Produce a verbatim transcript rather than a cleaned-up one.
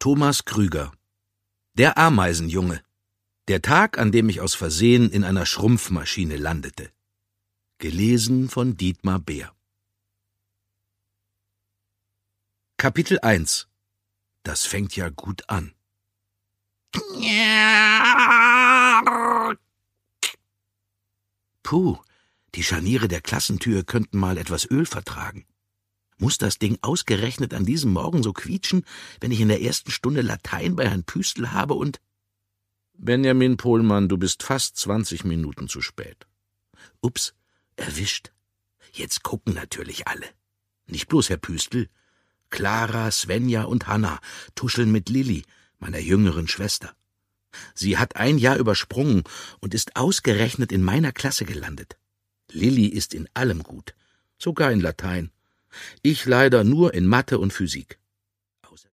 Thomas Krüger. Der Ameisenjunge. Der Tag, an dem ich aus Versehen in einer Schrumpfmaschine landete. Gelesen von Dietmar Beer. Kapitel eins. Das fängt ja gut an. Puh, die Scharniere der Klassentür könnten mal etwas Öl vertragen. Muss das Ding ausgerechnet an diesem Morgen so quietschen, wenn ich in der ersten Stunde Latein bei Herrn Püstl habe und... Benjamin Pohlmann, du bist fast zwanzig Minuten zu spät. Ups, erwischt. Jetzt gucken natürlich alle. Nicht bloß Herr Püstl. Clara, Svenja und Hanna tuscheln mit Lilli, meiner jüngeren Schwester. Sie hat ein Jahr übersprungen und ist ausgerechnet in meiner Klasse gelandet. Lilli ist in allem gut, sogar in Latein. Ich leider nur in Mathe und Physik.